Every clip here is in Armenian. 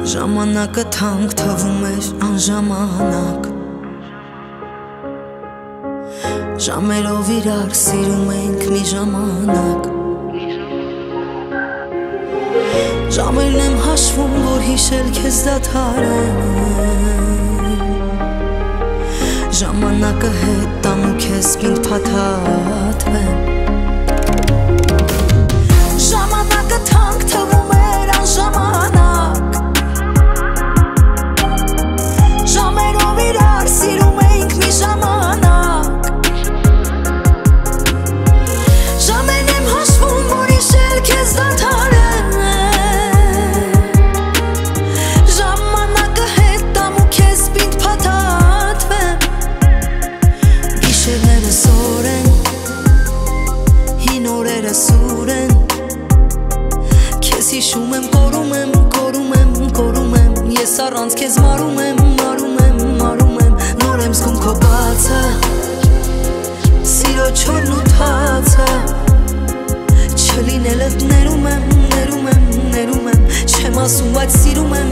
Ժամանակը թանկ թվում էր անժամանակ, ժամերով իրար սիրում ենք մի ժամանակ, ժամերն եմ հաշվում, որ հիշել քեզ դադարեմ, ժամանակը հետ տամ ու քեզ պինդ փաթաթվեմ, ժամանակը թանկ թվում էր անժամանակ, ժամերով իրար սիրում ենք մի ժամանակ, ժամերն եմ հաշվում, որ հիշել քեզ դադարեմ, ժամանակը հետ տամ ու քեզ պինդ փաթաթվեմ, գիշերները զոր են, հին օրերը սուր են, քեզ հիշում եմ, կորում եմ, կորում եմ, կորում եմ, ես առանց քեզ մարում եմ, մարում եմ, մարում եմ, նոր եմ զգում քո բացը, սիրո չորն ու թացը, չլինելդ ներում եմ, ներում եմ, ներում եմ, չեմ ասում, բայց սիրում եմ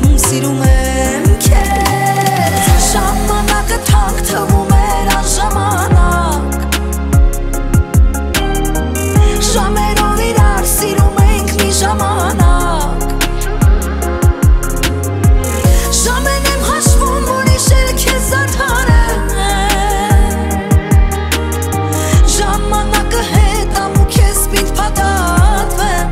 քեզ, ժամանակը թանկ թվում էր անժամանակ, ժամերով իրար սիրում ենք մի ժամանակ, ժամերն եմ հաշվում, որ հիշել քեզ դադարեմ, ժամանակը հետ տամ ու քեզ պինդ փաթաթվեմ,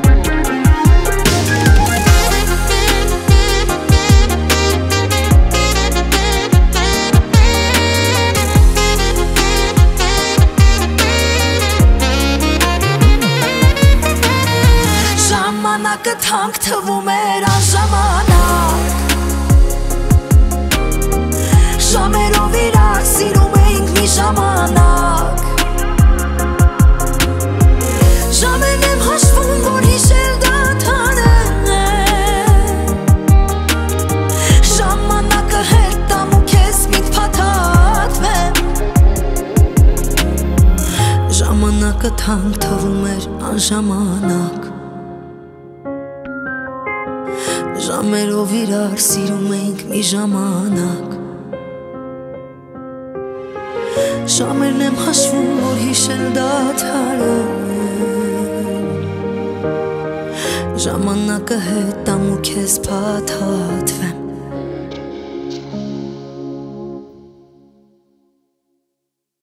ժամանակը թանկ թվում էր անժամանակ, ժամերով իրար սիրում ենք մի ժամանակ, ժամերն եմ հաշվում, որ հիշել դադարեմ, ժամանակը հետ տամ ու քեզ պինդ փաթաթվեմ, ժամանակը թանկ թվում էր անժամանակ, ժամերով իրար սիրում ենք մի ժամանակ, ժամերն եմ հաշվում, որ հիշել դադարեմ, ժամանակը հետ տամ ու քեզ փաթաթվեմ,